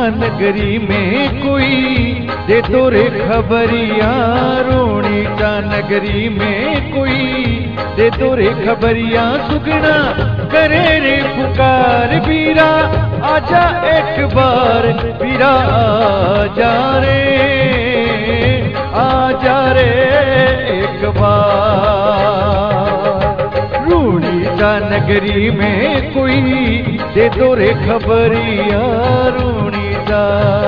नगरी में कोई दे तो रे खबरिया, रोणी चा नगरी में कोई दे तो रे खबरिया। सुगना करे रे पुकार बीरा, आजा एक बार बीरा, आजा रे एक बार। रूणी चा नगरी में कोई दे दो रे खबरिया, रूणी चा।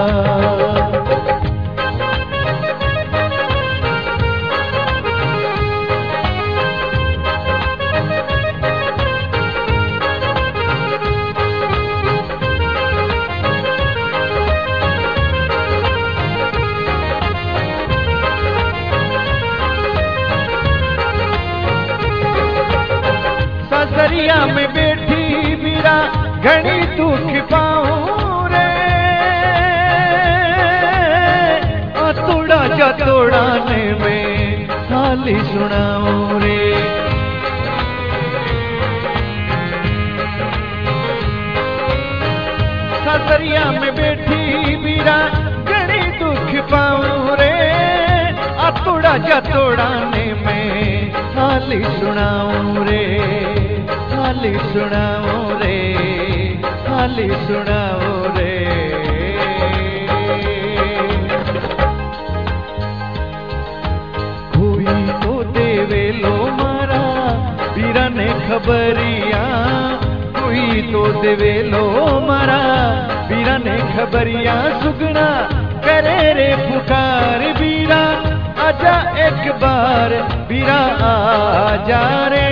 सासरिया में बैठी बीरा घनी दुख पाऊं रे, तोड़ा जा तोड़ाने में हाली सुनाऊं रे। सासरिया में बैठी बीरा घनी दुख पाऊं रे, तोड़ा जा तोड़ाने में हाली सुनाऊं रे, हाली सुनाओ रे, हाली सुनाओ रे। कोई तो देवे लो मारा बीरा ने खबरिया, कोई तो देवे लो मारा बीरा ने खबरिया। सुगना करे रे पुकार बीरा, आजा एक बार बीरा, आजा रे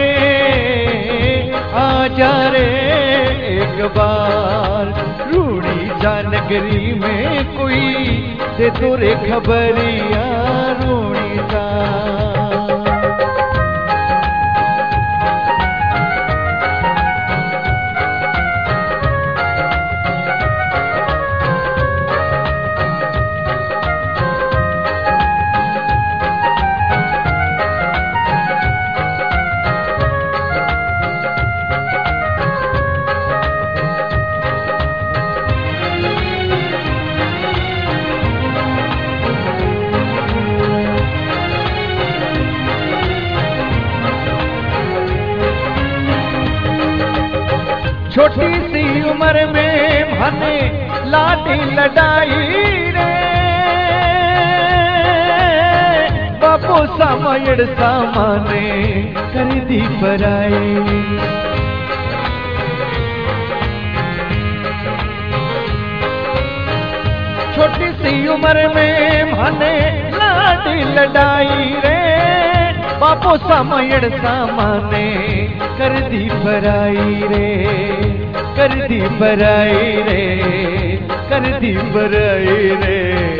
आजा रे एक बार। रूणी चा नगरी में कोई दे तो रे खबरिया, रूणी चा। छोटी सी उम्र में भने लाडी लड़ाई रे, बापू सामयड़ सामाने कर दी पराई। छोटी सी उम्र में भने लाडी लड़ाई रे, बापू सामयड़ सामाने कर दी पराई रे, कर दी पराई रे, कर दी पराई रे।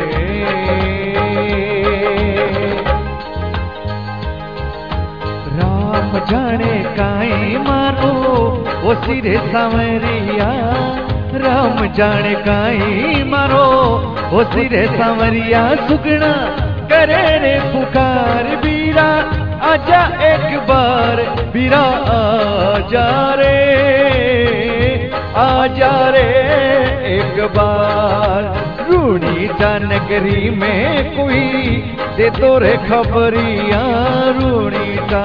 राम जाने काई मारो ओ सिरे सांवरिया, राम जाने काई मारो ओ सिरे सांवरिया। सुगना करे रे पुकार बीरा, आजा एक बार बीरा, आजा रे एक बार। रूणी चा नगरी में कोई दे तो रे खबरिया, रूणी चा।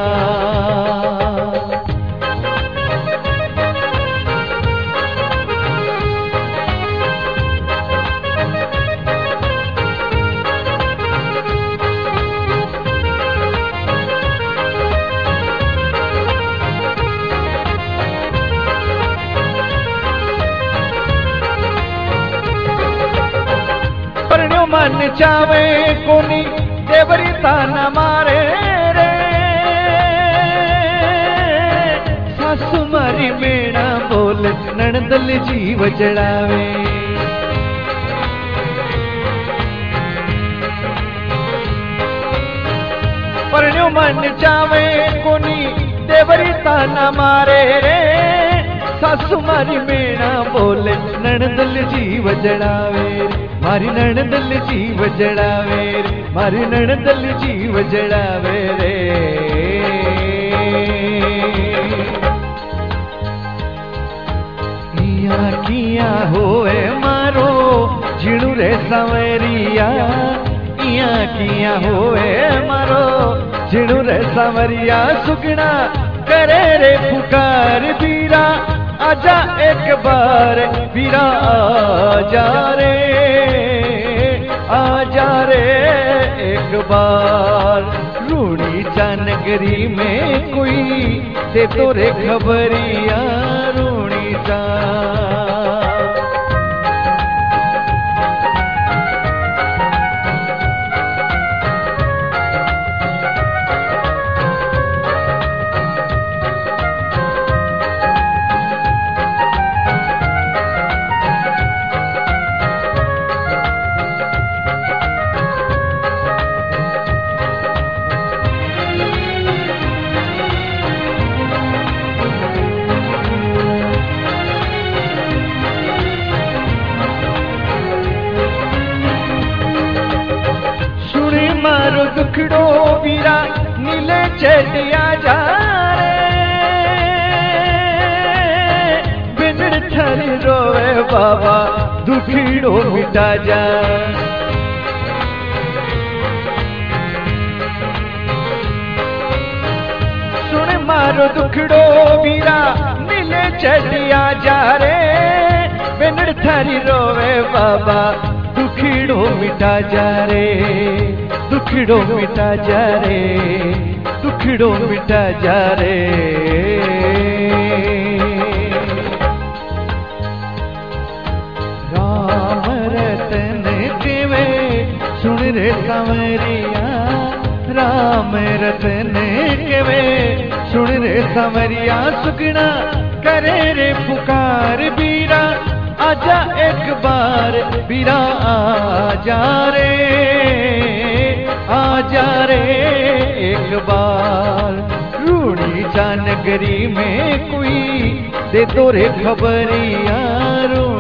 मन चावे कोनी देवरी ताना मारे रे, सासु मारी मेणा बोल नणदल जीव जड़ावे। परण्यो मन चावे कोनी देवरी ताना मारे रे, सासु मारी मेणा बोले नणदल जीव जड़ावे। मारी नणदल जीव जड़ावे, मारी नणदल जीव जड़ावे रे। किया किया होए मारो जीणू रे सांवरिया इया किया होए मारो जीणू रे सांवरिया सुगना करे रे पुकार बीरा आजा एक बार बीरा आजा रे एक बार रूणी चा नगरी में कोई ते तोरे खबरिया रूणी चा मारो दुखड़ो बीरा नीले चटिया जा रे बिन ठरी रोवे बाबा दुखड़ो मिटा जा सुन मारो दुखड़ो बीरा नीले चटिया जा रे बिन ठरी रोवे बाबा दुखड़ो मिटा जा रे दुखड़ो मिटा जा रे दुखड़ो मिटा जा रे राम रतन केवे सुन रे सांवरिया राम रतन केवे सुन रे सांवरिया सुगना करे रे पुकार बीरा आजा एक बार बीरा आजा रे एक बार रूणी चा नगरी में कोई दे तोरे खबरिया